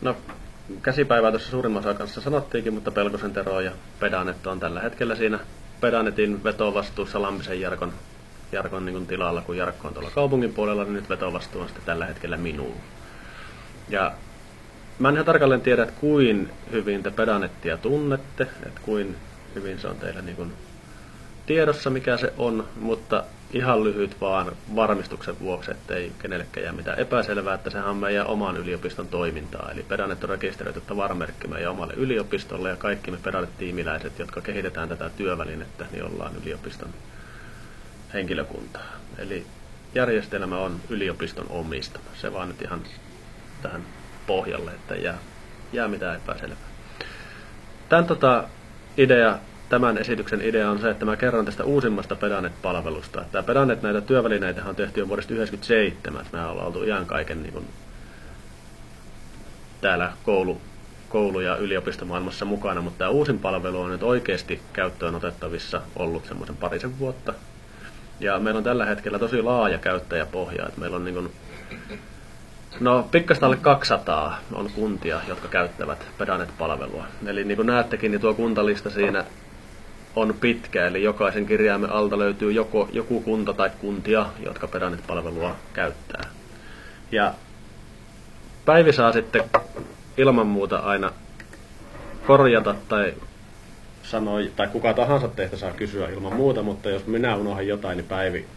No, käsipäivää tuossa suurimman osan kanssa sanottiinkin, mutta Pelkosen Tero ja Pedanet on tällä hetkellä siinä Pedanetin vetovastuussa Lampisen Jarkon niin tilalla, kun Jarkko on tuolla kaupungin puolella, niin nyt vetovastuu on sitten tällä hetkellä minulla. Ja mä en ihan tarkalleen tiedä, että kuin hyvin te Pedanettia tunnette, että kuin hyvin se on teillä niin kuin tiedossa, mikä se on, mutta ihan lyhyt vaan varmistuksen vuoksi, ettei kenellekään jää mitään epäselvää, että sehän on meidän oman yliopiston toimintaa. Eli Pedanet on rekisteröity tavaramerkki meidän omalle yliopistolle ja kaikki me Pedanet-tiimiläiset, jotka kehitetään tätä työvälinettä, niin ollaan yliopiston henkilökuntaa. Eli järjestelmä on yliopiston omistama. Se vaan nyt ihan tähän pohjalle, että jää mitään epäselvää. Tämän esityksen idea on se, että mä kerron tästä uusimmasta Pedanet-palvelusta. Tämä Pedanet, näitä työvälineitä on tehty jo vuodesta 1997. Me ollaan oltu ihan kaiken niin kuin täällä koulu- ja yliopistomaailmassa mukana, mutta tämä uusin palvelu on nyt oikeasti käyttöön otettavissa ollut semmoisen parisen vuotta. Ja meillä on tällä hetkellä tosi laaja käyttäjäpohja. Että meillä on niin kuin, pikkasta alle 200 on kuntia, jotka käyttävät Pedanet-palvelua. Eli niin kuin näettekin, niin tuo kuntalista siinä on pitkä, eli jokaisen kirjaimen alta löytyy joku kunta tai kuntia, jotka Pedanet-palvelua käyttää. Ja Päivi saa sitten ilman muuta aina korjata tai sanoa, tai kuka tahansa teistä saa kysyä ilman muuta, mutta jos minä unohan jotain, niin Päivi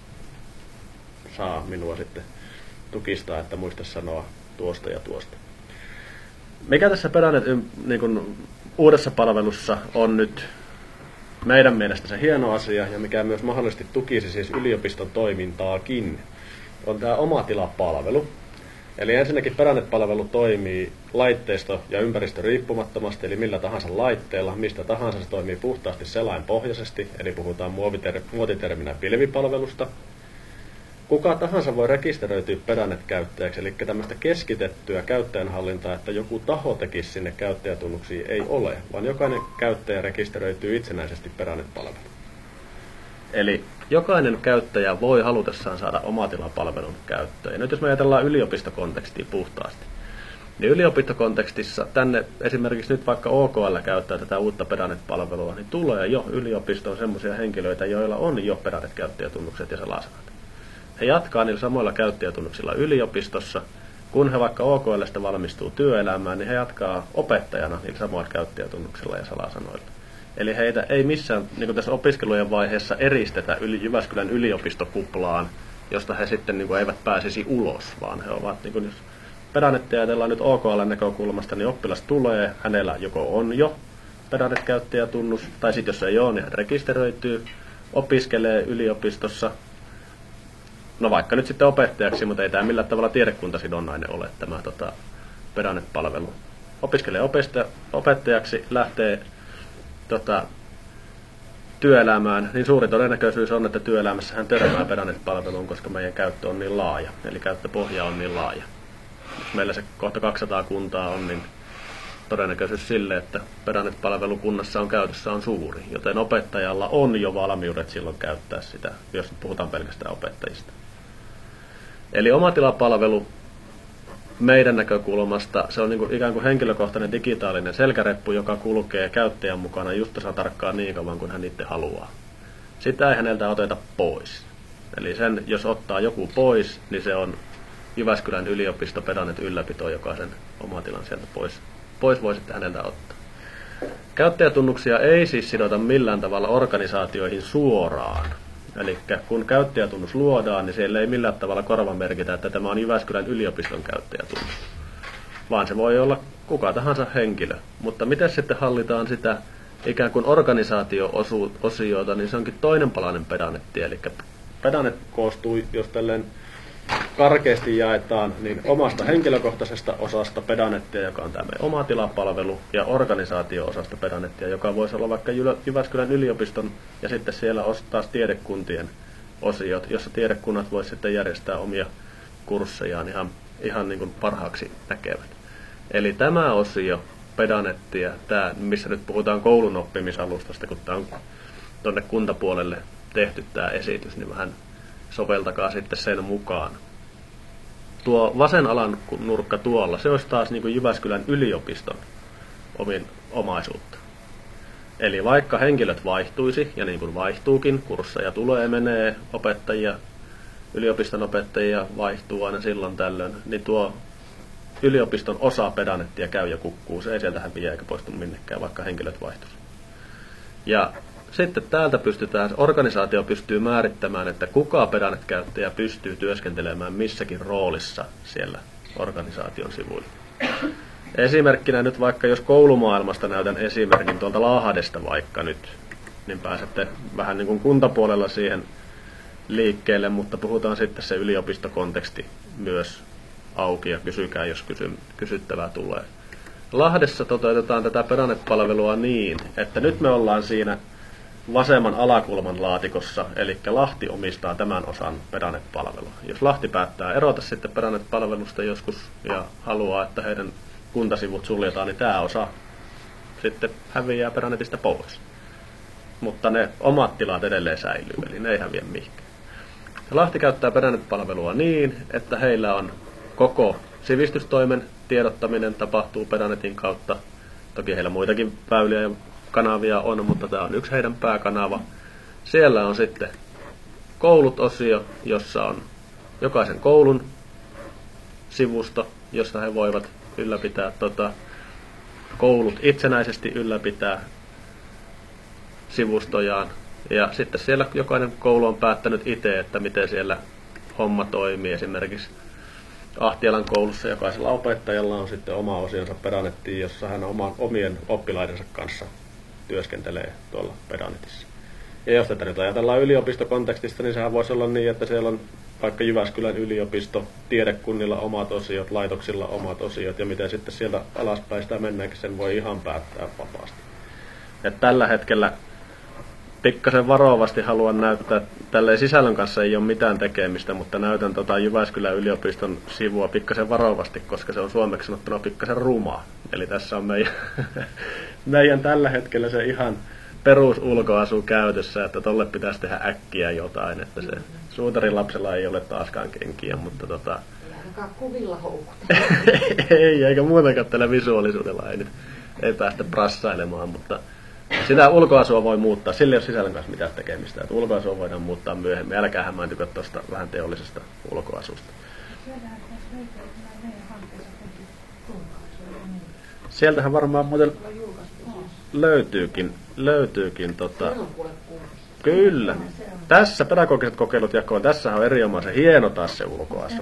saa minua sitten tukistaa, että muista sanoa tuosta ja tuosta. Mikä tässä Pedanet niin kuin uudessa palvelussa on nyt meidän mielestä se hieno asia, ja mikä myös mahdollisesti tukisi siis yliopiston toimintaakin, on tämä omatilapalvelu. Eli ensinnäkin Pedanet-palvelu toimii laitteisto- ja ympäristö riippumattomasti, eli millä tahansa laitteella, mistä tahansa se toimii puhtaasti selainpohjaisesti, eli puhutaan muotiterminä pilvipalvelusta. Kuka tahansa voi rekisteröityä Pedanet-käyttäjäksi, eli tämmöistä keskitettyä käyttäjänhallintaa, että joku taho tekisi sinne käyttäjätunnuksia, ei ole, vaan jokainen käyttäjä rekisteröityy itsenäisesti Pedanet-palveluun. Eli jokainen käyttäjä voi halutessaan saada omatilapalvelun käyttöön. Ja nyt jos me ajatellaan yliopistokontekstia puhtaasti, niin yliopistokontekstissa tänne esimerkiksi nyt vaikka OKL käyttää tätä uutta Pedanet-palvelua, niin tulee jo yliopistoon semmoisia henkilöitä, joilla on jo Pedanet-käyttäjätunnukset ja salasanat. He jatkaa niillä samoilla käyttäjätunnuksilla yliopistossa. Kun he vaikka OKL:stä valmistuu työelämään, niin he jatkaa opettajana niillä samoilla käyttäjätunnuksilla ja salasanoilla. Eli heitä ei missään niin tässä opiskelujen vaiheessa eristetä Jyväskylän yliopistokuplaan, josta he sitten niin eivät pääsisi ulos, vaan he ovat, niin jos Pedanettia ajatellaan nyt OKL-näkökulmasta, niin oppilas tulee, hänellä joko on jo Pedanet-käyttäjätunnus, tai sitten jos ei ole, niin hän rekisteröityy, opiskelee yliopistossa, no vaikka nyt sitten opettajaksi, mutta ei tämä millään tavalla tiedekuntasidonnainen ole tämä Pedanet-palvelu. Opiskelee opettajaksi, lähtee työelämään, niin suuri todennäköisyys on, että työelämässä hän törmää Pedanet-palveluun, koska meidän käyttö on niin laaja, eli käyttöpohja on niin laaja. Jos meillä se kohta 200 kuntaa on, niin todennäköisyys sille, että Pedanet-palvelu kunnassa on käytössä on suuri, joten opettajalla on jo valmiudet silloin käyttää sitä, jos puhutaan pelkästään opettajista. Eli omatilapalvelu meidän näkökulmasta se on niin kuin ikään kuin henkilökohtainen digitaalinen selkäreppu, joka kulkee käyttäjän mukana just tasan tarkkaan niin kauan kuin hän itse haluaa. Sitä ei häneltä oteta pois. Eli sen, jos ottaa joku pois, niin se on Jyväskylän yliopisto Pedanet ylläpito, joka sen omatilan sieltä pois voi sitten häneltä ottaa. Käyttäjätunnuksia ei siis sidota millään tavalla organisaatioihin suoraan. Eli kun käyttäjätunnus luodaan, niin siellä ei millään tavalla korvamerkitä, että tämä on Jyväskylän yliopiston käyttäjätunnus. Vaan se voi olla kuka tahansa henkilö. Mutta miten sitten hallitaan sitä ikään kuin organisaatio-osiota, niin se onkin toinen palanen Pedanetti. Eli Pedanet koostuu, jos tälleen karkeasti jaetaan, niin omasta henkilökohtaisesta osasta Pedanettia, joka on tämä meidän oma tilapalvelu, ja organisaatio-osasta Pedanettia, joka voisi olla vaikka Jyväskylän yliopiston, ja sitten siellä on taas tiedekuntien osiot, jossa tiedekunnat voisivat sitten järjestää omia kurssejaan ihan niin kuin parhaaksi näkevät. Eli tämä osio Pedanettia, tämä, missä nyt puhutaan koulun oppimisalustasta, kun tämä on tuonne kuntapuolelle tehty tämä esitys, niin vähän soveltakaa sitten sen mukaan. tuo vasen alan nurkka tuolla, se olisi taas niin kuin Jyväskylän yliopiston omaisuutta. Eli vaikka henkilöt vaihtuisi, ja niin kuin vaihtuukin, kursseja tulee, menee, opettajia, yliopiston opettajia vaihtuu aina silloin tällöin, niin tuo yliopiston osa pedanettia käy ja kukkuu. Se ei sieltä häviä eikä poistu minnekään, vaikka henkilöt vaihtuisi. Ja sitten täältä organisaatio pystyy määrittämään, että kuka pedanet-käyttäjä pystyy työskentelemään missäkin roolissa siellä organisaation sivuilla. Esimerkkinä nyt vaikka, jos koulumaailmasta näytän esimerkin tuolta Lahdesta vaikka nyt, niin pääsette vähän niin kuin kuntapuolella siihen liikkeelle, mutta puhutaan sitten se yliopistokonteksti myös auki ja kysykää, jos kysyttävää tulee. Lahdessa toteutetaan tätä pedanet-palvelua niin, että nyt me ollaan siinä vasemman alakulman laatikossa, eli Lahti omistaa tämän osan pedanet-palvelua. Jos Lahti päättää erota sitten pedanet-palvelusta joskus ja haluaa, että heidän kuntasivut suljetaan, niin tämä osa sitten häviää pedanetista pois. Mutta ne omat tilat edelleen säilyy, eli ne ei häviä mihinkään. Lahti käyttää pedanet-palvelua niin, että heillä on koko sivistystoimen tiedottaminen tapahtuu pedanetin kautta. Toki heillä muitakin väyliä ja kanavia on, mutta tämä on yksi heidän pääkanava. Siellä on sitten koulut-osio, jossa on jokaisen koulun sivusto, jossa he voivat ylläpitää koulut itsenäisesti ylläpitää sivustojaan. Ja sitten siellä jokainen koulu on päättänyt itse, että miten siellä homma toimii. Esimerkiksi Ahtialan koulussa jokaisella opettajalla on sitten oma osionsa pedanettiin, jossa hän omien oppilaidensa kanssa työskentelee tuolla pedanetissa. Ja jos tätä nyt ajatellaan yliopistokontekstista, niin sehän voisi olla niin, että siellä on vaikka Jyväskylän yliopisto, tiedekunnilla omat osiot, laitoksilla omat osiot, ja miten sitten sieltä alaspäin sitä mennäänkin, sen voi ihan päättää vapaasti. Et tällä hetkellä pikkasen varovasti haluan näyttää, tälleen sisällön kanssa ei ole mitään tekemistä, mutta näytän Jyväskylän yliopiston sivua pikkasen varovasti, koska se on suomeksi sanottuna pikkasen rumaa. Eli tässä on meidän tällä hetkellä se ihan perusulkoasu käytössä, että tolle pitäisi tehdä äkkiä jotain, että se suutarin lapsella ei ole taaskaan kenkiä, mutta ainakaan kuvilla houkutella. ei, eikä muutenkaan tällä visuaalisuudella ei päästä prassailemaan, mutta sitä ulkoasua voi muuttaa, sillä ei ole sisällön kanssa mitään tekemistä, että ulkoasua voidaan muuttaa myöhemmin, älkää hämääntykö tuosta vähän teollisesta ulkoasusta. Sieltähän varmaan muuten löytyykin kyllä. Tässä pedagogiset kokeilut jakoon. Tässä on erinomaisen hieno taas se ulkoasu.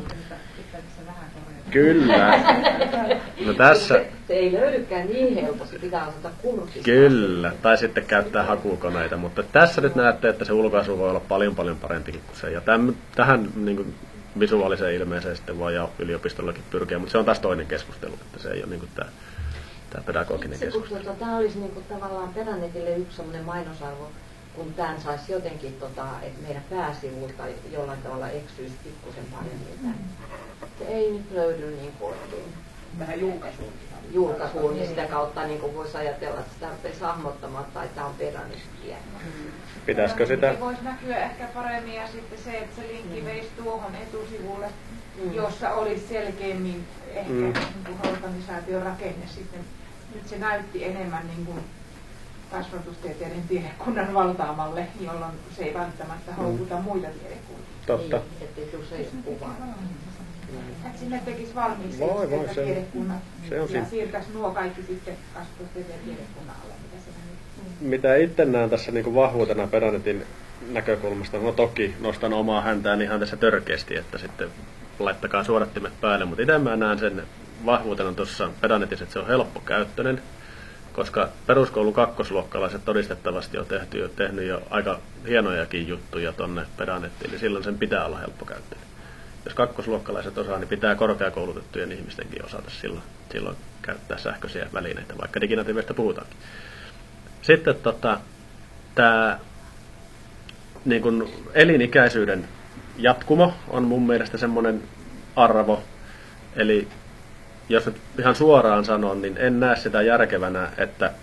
Kyllä. No tässä se ei löydykään niin helposti, pitää osata kurssista. Kyllä, tai sitten käyttää hakukoneita, mutta tässä nyt näette, että se ulkoasu voi olla paljon parempikin kuin se. Ja tähän niin kuin visuaaliseen ilmeeseen sitten voi yliopistollakin pyrkiä, mutta se on taas toinen keskustelu, että se ei ole niin kuin tämä pedagoginen keskustelu. Tämä olisi niin kuin tavallaan Pedanetille yksi sellainen mainosarvo, kun tämän saisi jotenkin, että meidän pääsivulta jollain tavalla eksyisi pikkusen paremmin. Se ei nyt löydy niin kuin oikein. Vähän julkaisuun, niin sitä kautta niin voisi ajatella, että sitä rupeaisi hahmottamatta, että tämä on Pedanettia. Pitäisikö sitä? Se voisi näkyä ehkä paremmin ja sitten se, että se linkki veisi tuohon etusivulle, jossa olisi selkeämmin ehkä niin kuin organisaation rakenne sitten. Nyt se näytti enemmän niin kuin kasvatustieteiden tiedekunnan valtaamalle, jolloin se ei välttämättä houkuta muita tiedekuntia. Totta. Niin, ettei tule se kuvaa. Että sinne tekisi valmiiksi tiedekunnat ja siirtäisi nuo kaikki sitten kasvatustieteen tiedekunnan alle, mitä se nyt. Mitä itse näen tässä niin kuin vahvuutena Pedanetin näkökulmasta, no toki nostan omaa häntään ihan tässä törkeästi, että sitten laittakaa suodattimet päälle, mutta itse mä näen sen vahvuutena tuossa Pedanetissa, että se on helppokäyttöinen, koska peruskoulun kakkosluokkalaiset todistettavasti on tehnyt jo aika hienojakin juttuja tonne Pedanettiin, niin silloin sen pitää olla helppokäyttöinen. Jos kakkosluokkalaiset osaa, niin pitää korkeakoulutettujen ihmistenkin osata silloin käyttää sähköisiä välineitä, vaikka diginatiiveista puhutaankin. Sitten tämä niin kun elinikäisyyden jatkumo on mun mielestä semmoinen arvo, eli jos nyt ihan suoraan sanon, niin en näe sitä järkevänä, että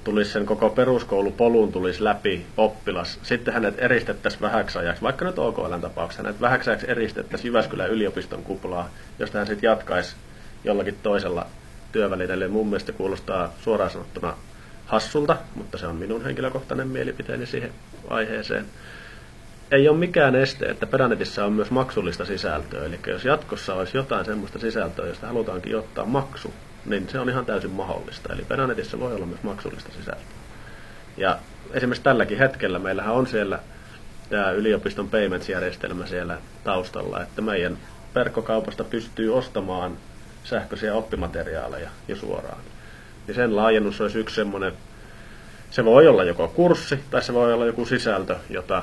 tulisi sen koko peruskoulupolun tulisi läpi oppilas. Sitten hänet eristettäisiin vähäksi ajaksi, vaikka nyt OKL:n tapauksessa, hänet vähäksi ajaksi eristettäisiin Jyväskylän yliopiston kuplaa, josta hän sitten jatkaisi jollakin toisella työvälineellä. Mun mielestä kuulostaa suoraan sanottuna hassulta, mutta se on minun henkilökohtainen mielipiteeni siihen aiheeseen. Ei ole mikään este, että Pedantissa on myös maksullista sisältöä. Eli jos jatkossa olisi jotain semmoista sisältöä, josta halutaankin ottaa maksu, niin se on ihan täysin mahdollista. Eli Pedantissa voi olla myös maksullista sisältöä. Ja esimerkiksi tälläkin hetkellä meillähän on siellä tämä yliopiston payments-järjestelmä siellä taustalla, että meidän verkkokaupasta pystyy ostamaan sähköisiä oppimateriaaleja jo suoraan. Niin sen laajennus olisi yksi semmoinen, se voi olla joko kurssi tai se voi olla joku sisältö, jota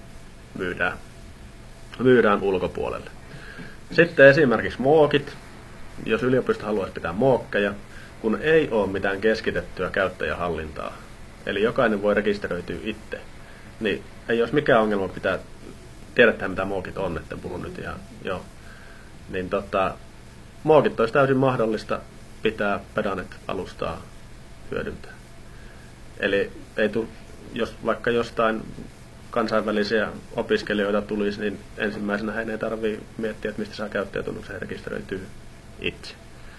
myydään ulkopuolelle. Sitten esimerkiksi mookit, jos yliopisto haluaisi pitää mookkeja, kun ei ole mitään keskitettyä käyttäjähallintaa, eli jokainen voi rekisteröityä itse, niin ei olisi mikään ongelma pitää, tiedetään mitä mookit on, etten puhu nyt ihan, joo. Niin mookit olisi täysin mahdollista pitää Pedanet-alustaa hyödyntää. Eli ei jos vaikka jostain kansainvälisiä opiskelijoita tulisi, niin ensimmäisenä heidän ei tarvitse miettiä, että mistä saa käyttäjätunnuksen, he rekisteröityy itse.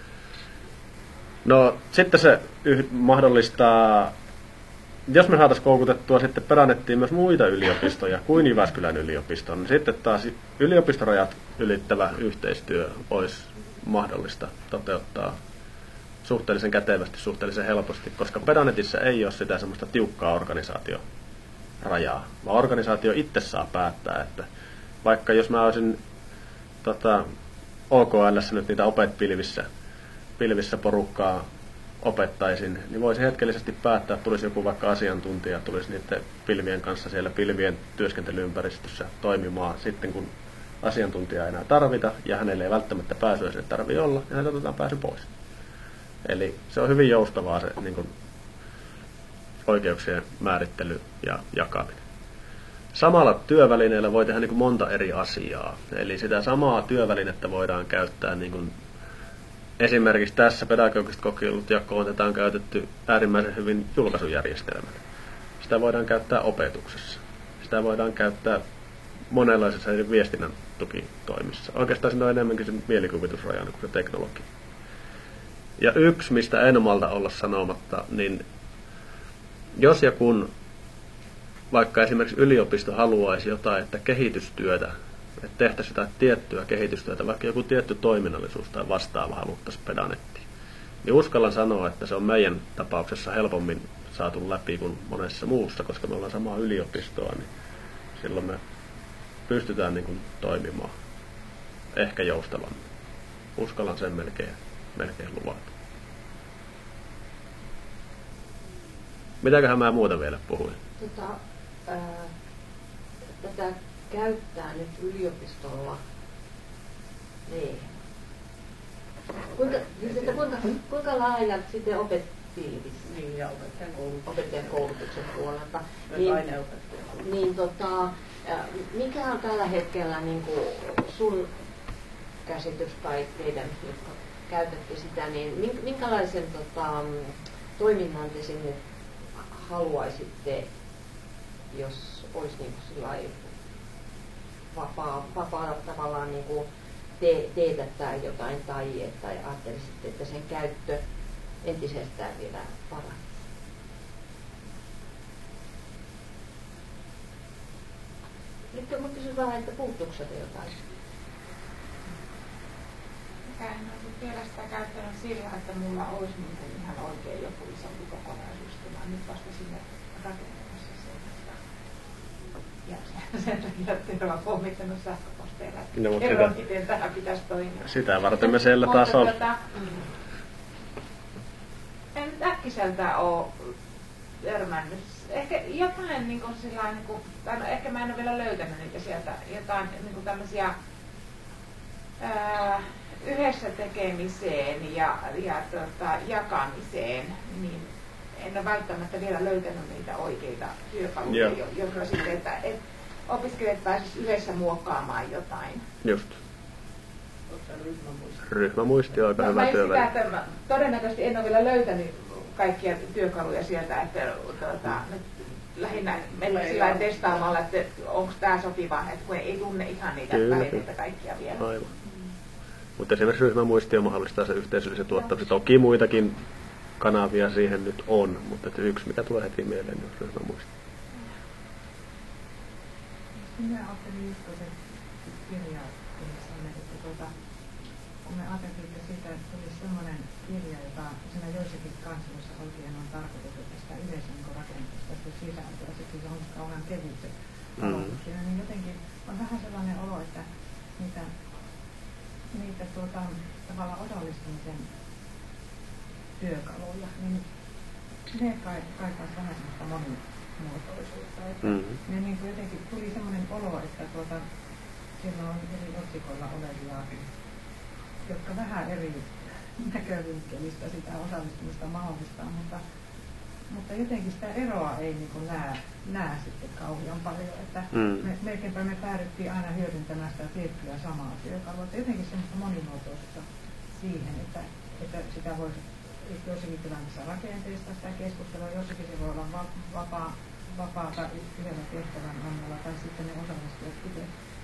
No sitten se mahdollistaa, jos me saataisiin koukutettua sitten Pedanettiin myös muita yliopistoja kuin Jyväskylän yliopiston, niin sitten taas yliopistorajat ylittävä yhteistyö olisi mahdollista toteuttaa suhteellisen kätevästi, suhteellisen helposti, koska Pedanetissa ei ole sitä semmoista tiukkaa organisaatiorajaa, vaan organisaatio itse saa päättää, että vaikka jos mä olisin OKL:ssä nyt niitä pilvissä porukkaa opettaisin, niin voisi hetkellisesti päättää, että tulisi joku vaikka asiantuntija, tulisi niiden pilvien kanssa siellä pilvien työskentelyympäristössä toimimaan sitten, kun asiantuntijaa ei enää tarvita ja hänelle ei välttämättä pääsyä sinne tarvitse olla, ja häneltä otetaan pääsy pois. Eli se on hyvin joustavaa se niin kuin oikeuksien määrittely ja jakaminen. Samalla työvälineellä voi tehdä niin kuin monta eri asiaa. Eli sitä samaa työvälinettä voidaan käyttää niin kuin esimerkiksi tässä pedagogiset kokeilut jakoon tätä on käytetty äärimmäisen hyvin julkaisujärjestelmänä. Sitä voidaan käyttää opetuksessa. Sitä voidaan käyttää monenlaisissa eri viestinnän tukitoimissa. Oikeastaan siinä on enemmänkin se mielikuvitusrajana kuin se teknologia. Ja yksi, mistä en malta olla sanomatta, niin jos ja kun vaikka esimerkiksi yliopisto haluaisi jotain, että kehitystyötä, että tehtäisiin jotain tiettyä kehitystyötä, vaikka joku tietty toiminnallisuus tai vastaava haluttaisiin Pedanettiin, niin uskallan sanoa, että se on meidän tapauksessa helpommin saatu läpi kuin monessa muussa, koska me ollaan samaa yliopistoa, niin silloin me pystytään niin kuin toimimaan ehkä joustavammin. Uskallan sen melkein luvata. Mitäköhän mä muuta vielä puhuin? Tätä käyttää nyt yliopistolla. Niin. Kuinka laajat sitten opettilvissä? Niin, ja opettajan koulutuksen puolelta. Niin, mikä on tällä hetkellä niin kuin sun käsitys tai teidän, jotka käytätte sitä, niin minkälaisen toiminnan te sinne haluaisitte, jos olisi niin kuin sillai vapaa tavallaan niin kuin teetättää jotain tai että ajattelisitte, että sen käyttö entisestään vielä paranisi? Nyt mä kysyn vähän, että puuttuuko sieltä jotain? En ole vielä sitä käyttänyt sillä, että mulla olisi niin kuin ihan oikein joku isompi kokonaisuus. Mä nyt vasta sinne rakentamassa sen, ja sen takia, että mä oon pommittanut sähköposteilla, että kerron, miten tähän pitäisi toimia. Sitä varten me siellä taas on. En nyt äkkiseltään ole törmännyt. Ehkä jotain niin kuin sillain, niin kuin, tai no, ehkä mä en ole vielä löytänyt niitä sieltä, jotain niin kuin tämmöisiä yhdessä tekemiseen ja jakamiseen, niin en ole välttämättä vielä löytänyt niitä oikeita työkaluja, joilla sitten, että opiskelijat pääsisivät yhdessä muokkaamaan jotain. Just. Ryhmämuisti on aika hyvä työväline. Todennäköisesti en ole vielä löytänyt kaikkia työkaluja sieltä, että lähinnä mennä sillä testaamalla, että onko tämä sopiva, että kun ei tunne ihan niitä välineitä kaikkia vielä. Aivan. Mutta esimerkiksi ryhmämuistio mahdollistaa se yhteisöllisen tuottamisen. Toki muitakin kanavia siihen nyt on, mutta yksi mikä tulee heti mieleen on ryhmämuistio. Minä ajattelin just sen kirjaa, että kun me ajateltiin, että siitä tulisi sellainen kirja, jota siinä joissakin kansallisissa oikein on tarkoitettu tästä yleisön rakenteesta, tästä sisältöä, se on kauhean kevyt se aloitus siinä, niin jotenkin on vähän sellainen olo, että niitä tavallaan osallistumisen työkaluja, niin ne kaipaisi vähän sellaista monimuotoisuutta. Että ne niin kuin jotenkin tuli sellainen olo, että siellä on eri otsikoilla olevia, jotka vähän eri näkövinkkelistä sitä osallistumista mahdollistaa, mutta jotenkin sitä eroa ei niin kuin näe sitten kauhean paljon, että melkeinpä me päädyttiin aina hyödyntämään sitä tiettyä samaa työkalua, että jotenkin semmoista monimuotoisuutta siihen, että sitä voisi jossakin tilanteessa rakenteesta sitä keskustelua, jossakin se voi olla vapaata yhdellä tehtävän annalla tai sitten ne osallistujat itse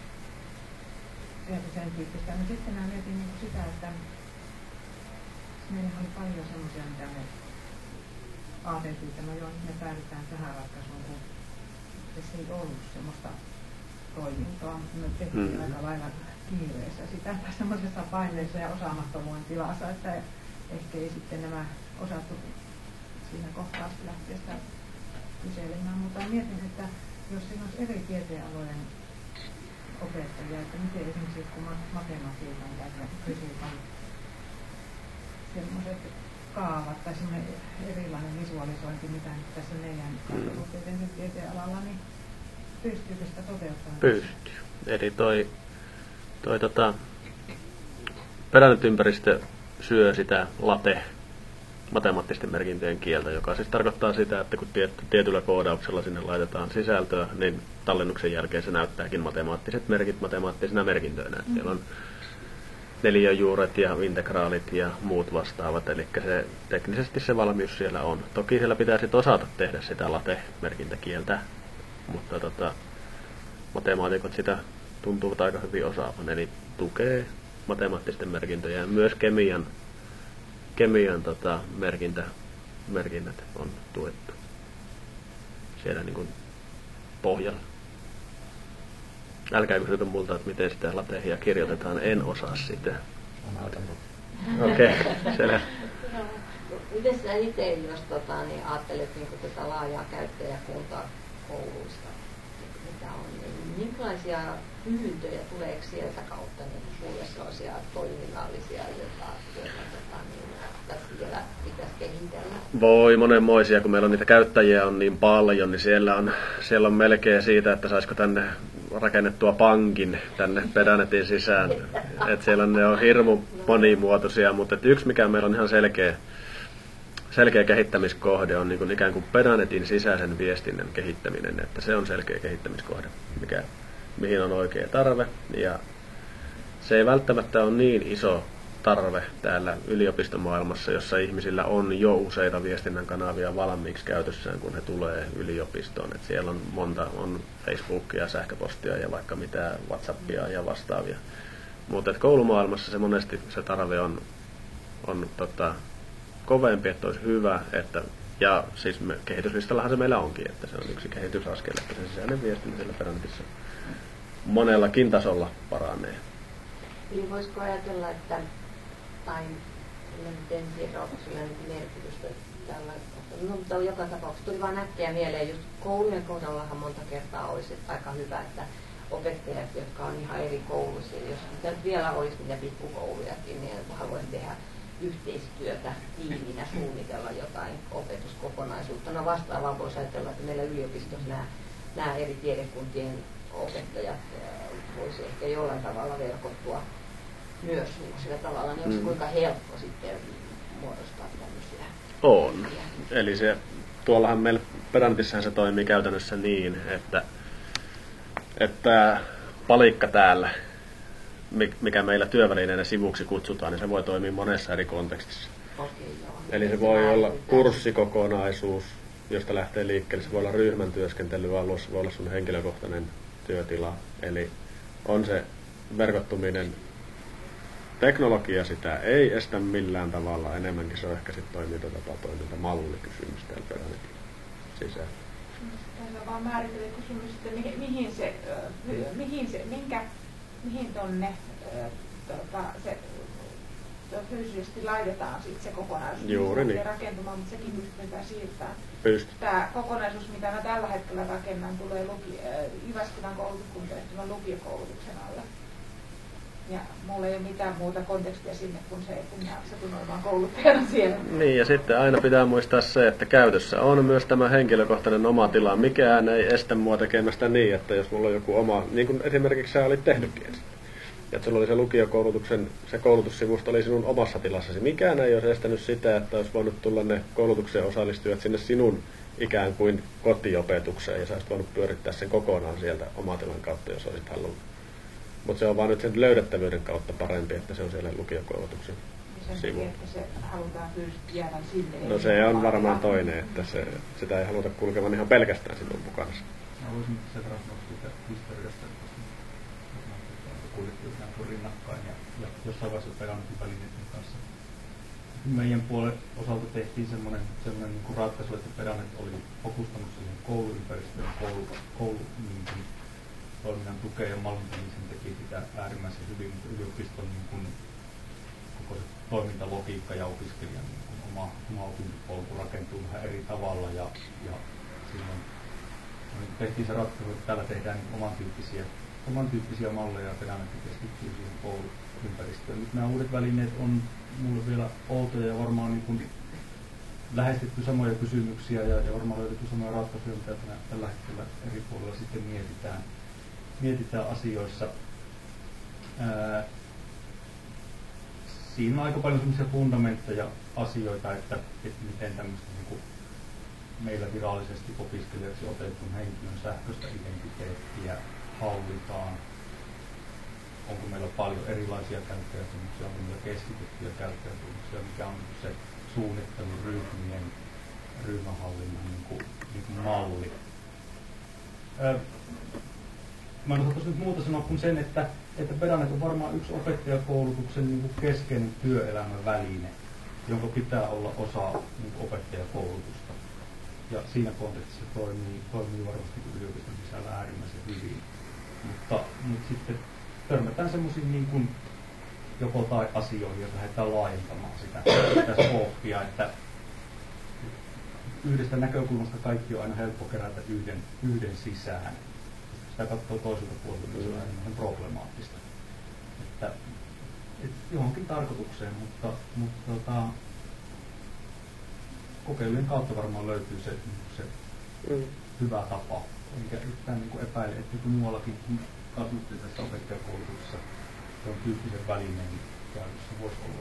sen tyyppistä. No sitten mä mietin niin sitä, että meillä oli paljon semmoisia, mitä me ajateltiin, että no joo, me päädytään tähän ratkaisuun, kun se ei ollut semmoista toimintoa, mutta me tehtiin aika lailla kiireessä sitä semmoisessa paineessa ja osaamattomuuden tilassa, että ehkä ei sitten nämä osattu siinä kohtaa lähteä sitä kyselemään, mutta mietin, että jos siinä olisi eri tieteenalojen opettajia, että miten esimerkiksi kun matematiikan tai fysiikan semmoiset kaavat tai semmoinen erilainen visualisointi, mitä nyt tässä meidän kasvatustieteen tieteenalalla, niin pystyykö sitä toteuttamaan? Pystyy. Eli peränyt ympäristö syö sitä late matemaattisten merkintöjen kieltä, joka siis tarkoittaa sitä, että kun tietyllä koodauksella sinne laitetaan sisältöä, niin tallennuksen jälkeen se näyttääkin matemaattiset merkit matemaattisina merkintöinä. Siellä on neliöjuuret ja integraalit ja muut vastaavat, eli teknisesti se valmius siellä on. Toki siellä pitäisi osata tehdä sitä late-merkintäkieltä, mutta matemaatikot sitä tuntuvat aika hyvin osaavan, eli tukee matemaattisten merkintöjä ja myös kemian merkinnät on tuettu siellä niin kuin pohjalla. Älkää kysytä multa, että miten sitä latehia kirjoitetaan, en osaa sitä. Okei, selvä. Miten sä itse, jos ajattelet niin tätä laajaa käyttäjäkuntaa kouluista, mitä on, niin minkälaisia pyyntöjä tuleeko sieltä kautta niin sulle sellaisia toiminnallisia, joita vielä pitäisi kehitellä? Voi monenmoisia, kun meillä on niitä käyttäjiä on niin paljon, niin siellä on melkein siitä, että saisiko tänne rakennettua pankin tänne Pedanetin sisään. Et siellä ne on hirmu monimuotoisia, mutta yksi mikä meillä on ihan selkeä kehittämiskohde on niin kuin ikään kuin Pedanetin sisäisen viestinnän kehittäminen, että se on selkeä kehittämiskohde, mihin on oikea tarve. Ja se ei välttämättä ole niin iso tarve täällä yliopistomaailmassa, jossa ihmisillä on jo useita viestinnän kanavia valmiiksi käytössään, kun he tulee yliopistoon. Et siellä on monta, on Facebookia, sähköpostia ja vaikka mitä WhatsAppia ja vastaavia. Mutta koulumaailmassa se monesti se tarve on kovempi, että olisi hyvä, ja siis kehityslistallahan se meillä onkin, että se on yksi kehitysaskel, että se sisäinen viestintä siellä Pedanetissa monellakin tasolla paranee. Eli voisiko ajatella, että, tai en tiedä, onko sillä merkitystä tällä, mutta joka tapauksessa tuli vain äkkiä mieleen, just koulujen kohdallahan monta kertaa olisi aika hyvä, että opettajat, jotka on ihan eri kouluissa, jos vielä olisi niitä pikkukoulujakin, niin haluaisi tehdä yhteistyötä tiiminä, suunnitella jotain opetuskokonaisuutta. No vastaavaa voisi ajatella, että meillä yliopistossa nämä eri tiedekuntien opettajat voisi ehkä jollain tavalla verkottua myös sillä tavalla, niin olisi kuinka helppo sitten muodostaa tämmöisiä. On. Eli tuollahan meillä Pedanetissahan se toimii käytännössä niin, että palikka täällä, mikä meillä työvälineenä sivuksi kutsutaan, niin se voi toimia monessa eri kontekstissa. Okei, joo. Eli se voi olla kurssikokonaisuus, josta lähtee liikkeelle. Se voi olla ryhmän työskentelyalue, se voi olla sun henkilökohtainen työtila. Eli on se verkottuminen. Teknologia sitä ei estä millään tavalla. Enemmänkin se on ehkä sitten toimintamallikysymys täällä Pedanetilla sisällä. Tässä on vaan määritellä kysymys, että mihin tonne se fyysisesti laitetaan sit se kokonaisuus. Juuri niin. Rakentumaan, mutta sekin pystytään siirtämään. Pystytään. Tämä kokonaisuus, mitä mä tällä hetkellä rakennan, tulee Jyväskylän koulutuskuntayhtymän lukiokoulutuksen alle. Ja mulla ei ole mitään muuta kontekstia sinne kuin se, että minä satun olemaan kouluttajana siellä. Niin, ja sitten aina pitää muistaa se, että käytössä on myös tämä henkilökohtainen oma tila. Mikään ei estä mua tekemästä niin, että jos mulla on joku oma, niin kuin esimerkiksi sä olit tehnytkin ensin. Ja sulla oli se lukiokoulutuksen, se koulutussivusto oli sinun omassa tilassasi. Mikään ei olisi estänyt sitä, että olisi voinut tulla ne koulutukseen osallistujat sinne sinun ikään kuin kotiopetukseen. Ja sä olisit voinut pyörittää sen kokonaan sieltä omatilan kautta, jos olisit halunnut. Mutta se on vaan nyt sen löydettävyyden kautta parempi, että se on siellä lukiokoulutuksen sivulla. Että se halutaan fyysisesti jäädä sinne. No se on varmaan toinen, että sitä ei haluta kulkevan ihan pelkästään sinun mukana. Mä voisin sen verran nostaa historiasta, että kuljettiin ikään kuin rinnakkain ja jossain vaiheessa Pedanetin välineiden kanssa. Meidän puolen osalta tehtiin semmoinen niin kuin ratkaisu, että Pedanet oli fokustanut siihen kouluympäristöön, toiminnan tukea ja mallintamisen teki sitä äärimmäisen hyvin, mutta yliopiston niin kuin, koko se toimintalogiikka ja opiskelijan niin kuin oma opintopolku rakentuu vähän eri tavalla ja silloin tehtiin se ratkaisu, että täällä tehdään oman tyyppisiä malleja ja Pedanet keskittyy siihen kouluympäristöön. Nyt nämä uudet välineet on mulle vielä outoja ja varmaan niin kuin lähestytty samoja kysymyksiä ja varmaan löydetty samoja ratkaisuja, mitä tällä hetkellä eri puolilla sitten mietitään asioissa. Siinä on aika paljon sellaisia fundamentteja asioita, että miten tämmöistä niin kuin meillä virallisesti opiskelijaksi otetun henkilön sähköistä identiteettiä hallitaan. Onko meillä paljon erilaisia käyttäjätunnuksia, onko meillä keskitettyjä käyttäjätunnuksia, mikä on se suunnittelun ryhmähallinnan niin kuin malli. Mä en osaa nyt muuta sanoa kuin sen, että Pedanet on varmaan yksi opettajakoulutuksen niin kuin keskeinen työelämän väline, jonka pitää olla osa niin kuin opettajakoulutusta. Ja siinä kontekstissa toimii varmasti yliopiston sisällä äärimmäisen hyvin. Mutta sitten törmätään semmoisiin niin kuin joko tai asioihin, jos lähdetään laajentamaan sitä skooppia, että yhdestä näkökulmasta kaikki on aina helppo kerätä yhden sisään. Sitä katsoo toiselta puolelta, niin se on enemmän problemaattista. Että johonkin tarkoitukseen, mutta kokeilujen kautta varmaan löytyy se hyvä tapa. Enkä yhtään niin epäile, että kun muuallakin kun kasutte tässä opettajakoulutuksessa on tyyppisen välineen käytössä voisi olla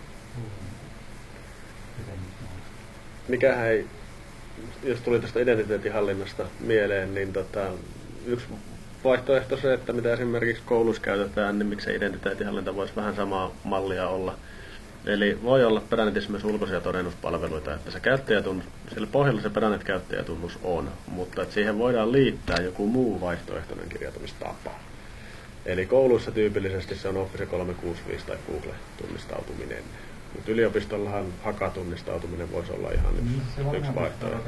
Mikähän ei, jos tuli tästä identiteetinhallinnasta mieleen, niin yksi vaihtoehto se, että mitä esimerkiksi koulussa käytetään, niin miksei identiteetinhallinta voisi vähän samaa mallia olla. Eli voi olla Pedanetissa myös ulkoisia todennuspalveluita, että se käyttäjätunnus, sillä pohjalla se Pedanet-käyttäjätunnus on, mutta että siihen voidaan liittää joku muu vaihtoehtoinen kirjautumistapa. Eli kouluissa tyypillisesti se on Office 365 tai Google-tunnistautuminen. Mutta yliopistollahan Haka-tunnistautuminen voisi olla ihan yksi vaihtoehto.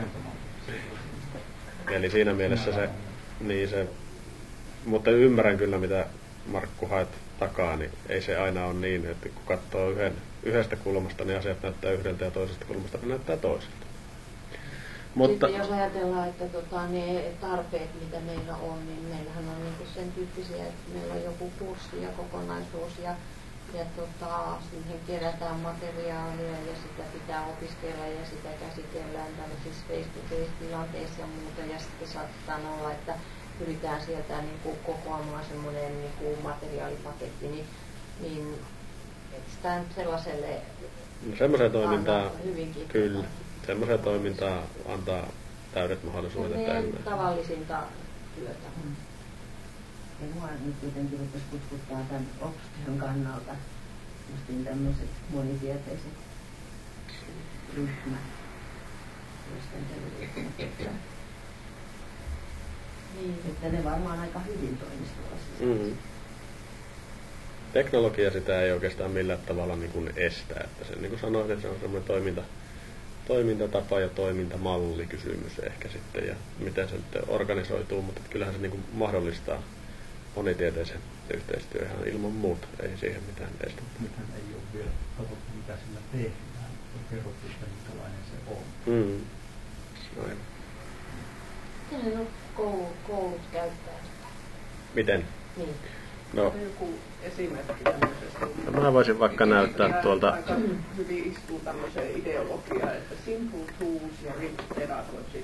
Eli siinä mielessä se, mutta ymmärrän kyllä mitä Markku haet takaa, niin ei se aina ole niin, että kun katsoo yhdestä kulmasta, niin asiat näyttää yhdeltä ja toisesta kulmasta ne näyttää toiselta. Mutta sitten jos ajatellaan, että ne tarpeet, mitä meillä on, niin meillähän on niinku sen tyyppisiä, että meillä on joku kurssi ja kokonaisuus ja siihen kerätään materiaalia ja sitä pitää opiskella ja sitä käsitellään tällaisissa face-to-face-tilanteissa ja muuta. Ja sitten saattaa olla, että pyritään sieltä niinku kokoamaan semmoinen niinku materiaalipaketti, niin sitä nyt sellaiselle semmoiseen toimintaan, hyvinkin. kyllä, semmoiseen toimintaan antaa täydet mahdollisuudet. Se on tavallisinta työtä. Ja mua nyt kuitenkin rupesi kutkuttaa tämän option kannalta, justiin tämmöiset monitieteiset ryhmä työskentelyryhmä. Niin. Että ne varmaan aika hyvin toimisi tuolla sisällä. Teknologia sitä ei oikeastaan millään tavalla niin kuin estä. Että se, niin kuin sanoin, että se on semmoinen toimintatapa ja toimintamallikysymys ehkä sitten, ja miten se nyt organisoituu, mutta kyllähän se niin kuin mahdollistaa monitieteisen yhteistyö ihan ilman muuta, ei siihen mitään estettä. Nythän ei ole vielä katsottu, mitä sillä tehdään, on kerrottu, että minkälainen se on. Aivan. Miten ne koulut käyttää sitä? Miten? Niin. No, Joku esimerkki tämmöisestä. mä voisin vaikka näyttää tuolta. Aika hyvin istuu tämmöiseen ideologiaan, että simple tools ja rich pedagogy.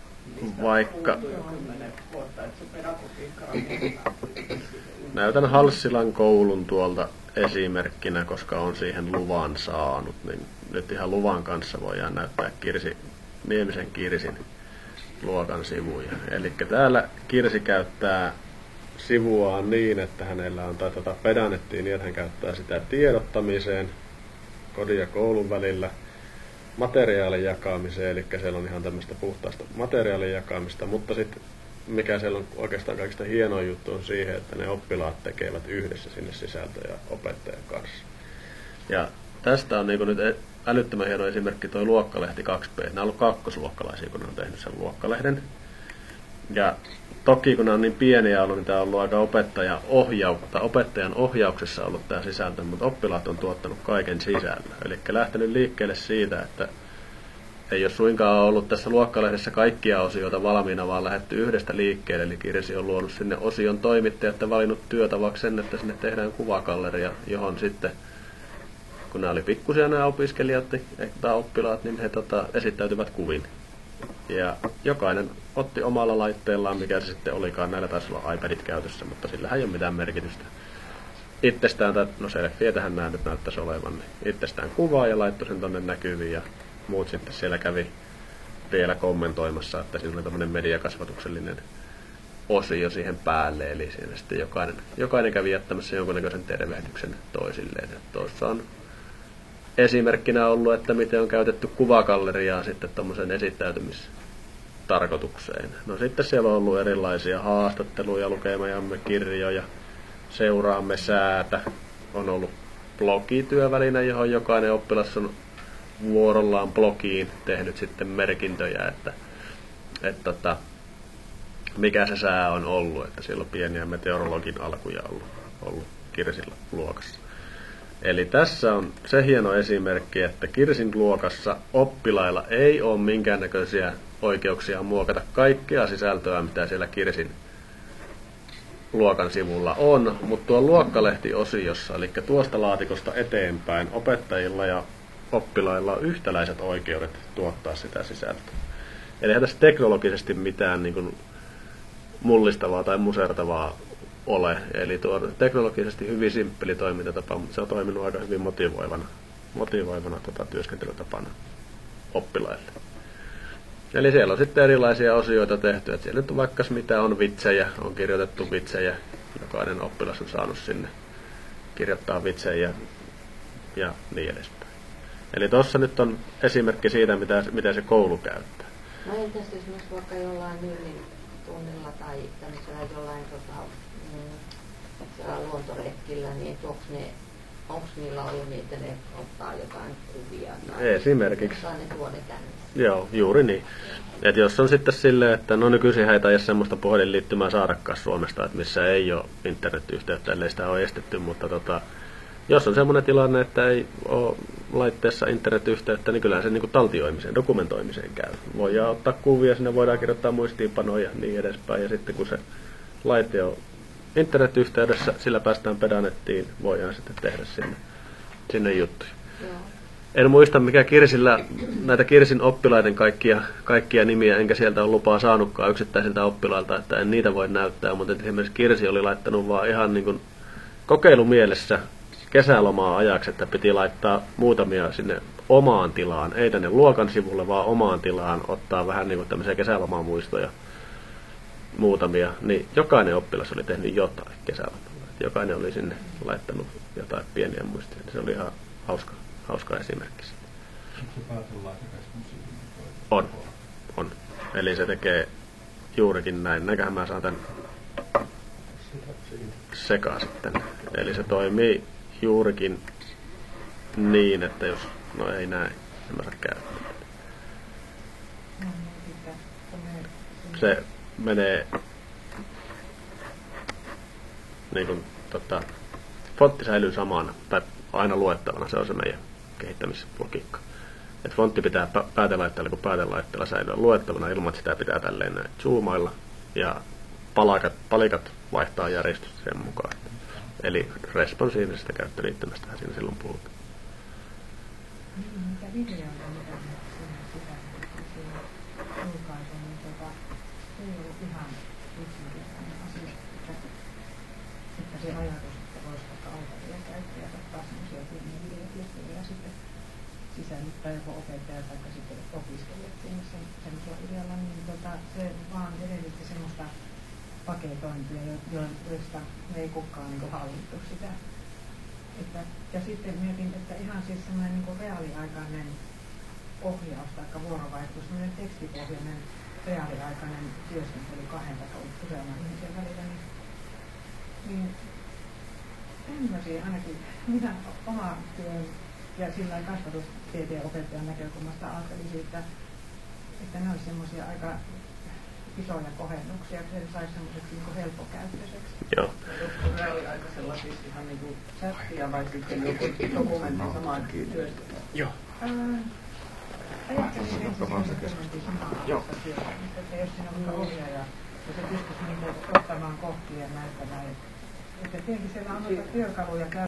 Vaikka. 10 vuotta, että se pedagogiikka rakentaa. Näytän Halssilan koulun tuolta esimerkkinä, koska on siihen luvan saanut. Niin nyt ihan luvan kanssa voidaan näyttää Niemisen Kirsin luokan sivuja. Eli täällä Kirsi käyttää sivuaan niin, että hänellä on pedannettiin niin, että hän käyttää sitä tiedottamiseen kodin ja koulun välillä, materiaalin jakamiseen, eli siellä on ihan tämmöistä puhtaasta materiaalin jakamista, mutta sitten mikä siellä on oikeastaan kaikista hienoin juttu on siihen, että ne oppilaat tekevät yhdessä sinne sisältöjä opettajan kanssa. Ja tästä on niin nyt älyttömän hieno esimerkki tuo Luokkalehti 2P. Nämä on ollut kakkosluokkalaisia, kun ne on tehnyt sen luokkalehden. Ja toki kun ne on niin pieniä ollut, niin tämä on ollut aika opettajan ohjauksessa ollut tämä sisältö, mutta oppilaat on tuottanut kaiken sisällön. Eli lähtenyt liikkeelle siitä, että ei ole suinkaan ollut tässä luokkalehdessä kaikkia osioita valmiina, vaan lähdetty yhdestä liikkeelle. Eli Kirsi on luonut sinne osion toimittajat ja valinnut työtavaksi sen, että sinne tehdään kuvagalleria, johon sitten, kun nämä oli pikkusia nämä opiskelijat tai oppilaat, niin he esittäytyvät kuvin. Ja jokainen otti omalla laitteellaan, mikä se sitten olikaan, näillä taisi olla iPadit käytössä, mutta sillähän ei ole mitään merkitystä. Itsestään, no selfietähän nämä nyt näyttäisi olevan, niin itsestään kuvaa ja laittoi sen tonne näkyviin ja muut sitten siellä kävi vielä kommentoimassa, että siinä oli tämmöinen mediakasvatuksellinen osio siihen päälle, eli siinä sitten jokainen kävi jättämässä jonkunnäköisen tervehdyksen toisilleen. Tuossa on esimerkkinä ollut, että miten on käytetty kuvagalleriaa sitten tuommoisen esittäytymistarkoitukseen. No sitten siellä on ollut erilaisia haastatteluja, lukemajamme kirjoja, seuraamme säätä, on ollut blogityöväline, johon jokainen oppilas on vuorollaan blogiin tehnyt sitten merkintöjä, että mikä se sää on ollut, että siellä on pieniä meteorologin alkuja ollut Kirsin luokassa. Eli tässä on se hieno esimerkki, että Kirsin luokassa oppilailla ei ole minkäännäköisiä oikeuksia muokata kaikkea sisältöä, mitä siellä Kirsin luokan sivulla on, mutta tuo luokkalehti-osiossa, eli tuosta laatikosta eteenpäin, opettajilla ja oppilailla on yhtäläiset oikeudet tuottaa sitä sisältöä. Eli ei tässä teknologisesti mitään niin kuin mullistavaa tai musertavaa ole. Eli tuo on teknologisesti hyvin simppeli toimintatapa, mutta se on toiminut aika hyvin motivoivana työskentelytapana oppilaille. Eli siellä on sitten erilaisia osioita tehty. Että siellä nyt vaikka mitä on vitsejä, on kirjoitettu vitsejä. Jokainen oppilas on saanut sinne kirjoittaa vitsejä ja niin edespäin. Eli tuossa nyt on esimerkki siitä, mitä se koulu käyttää. No entäs esimerkiksi vaikka jollain myllin tunnilla tai tämmöisellä jollain luontoretkillä, niin onko niillä ollut niin, että ne ottaa jotain kuvia tai esimerkiksi. Saa ne tuonne tänne? Joo, juuri niin. Et jos on sitten silleen, että no nykyisin heitä ei ole semmoista puhelinliittymää saadakaan Suomesta, että missä ei ole internetyhteyttä, ellei sitä ole estetty, mutta jos on semmoinen tilanne, että ei ole laitteessa internetyhteyttä, niin kyllähän se niin kuin taltioimiseen, dokumentoimiseen käy. Voidaan ottaa kuvia, sinne voidaan kirjoittaa muistiinpanoja ja niin edespäin. Ja sitten kun se laite on internetyhteydessä, sillä päästään pedanettiin, voidaan sitten tehdä sinne juttuja. Joo. En muista mikä Kirsillä, näitä Kirsin oppilaiden kaikkia nimiä, enkä sieltä ole lupaa saanutkaan yksittäisiltä oppilailta, että en niitä voi näyttää, mutta esimerkiksi Kirsi oli laittanut vaan ihan niin kuin kokeilumielessä kesälomaa ajaksi, että piti laittaa muutamia sinne omaan tilaan, ei tänne luokan sivulle, vaan omaan tilaan, ottaa vähän niin kuin tämmöisiä kesälomamuistoja muutamia, niin jokainen oppilas oli tehnyt jotain kesälomalla. Jokainen oli sinne laittanut jotain pieniä muistoja. Se oli ihan hauska esimerkki. Se päätelaite responsiivinen On. On. Eli se tekee juurikin näin. Näinköhän mä saan tän sekaisin tänne. Eli se toimii juurikin niin, että jos... No ei näin. En mä saa käyttää. Se menee niin kuin, fontti säilyy samana tai aina luettavana. Se on se meidän kehittämislogiikka. Et fontti pitää päätelaitteella kuin päätelaitteella säilyä luettavana ilman, että sitä pitää tälleen näin zoomailla. Ja palikat vaihtaa järjestystä sen mukaan. Eli responsiivisesta käyttöliittymästä siinä silloin puhutaan. Mikä video on, mitä sitä julkaisu, niin se ei ollut ihan yksinkertainen asia, että se ajatus, että voisi vaikka autoria käyttäjät ottaa sellaisia pieniä videoklippiä ja sitten sisällyttää joko opettaja tai sitten opiskelijat sinne semmoisella idealla, niin se vaan edellytti semmoista paketointia, joista me ei kukaan niin hallittu sitä. Ja sitten mietin, että ihan siis semmoinen niin reaaliaikainen ohjaus tai vuorovaikutus, semmoinen tekstipohjainen reaaliaikainen työskentely kahden tai useamman ihmisen välillä, niin tämmöisiä ainakin minä oma työn ja sillä kasvatustieteen opettajan näkökulmasta ajattelin siitä, että ne olisi semmoisia aika isoja kohennuksia, että se saisi semmoiseksi niin helppokäyttöiseksi. Joo. Reaaliaikaisella siis ihan niin kuin chattia vai sitten joku dokumentin samaan työstä? Joo. Ajattelin ensin dokumentin samaan työstä, että jos siinä on ohjaaja, ja se pystyisi niin ottamaan kohtia ja näyttämään. Että tietenkin siellä on noita työkaluja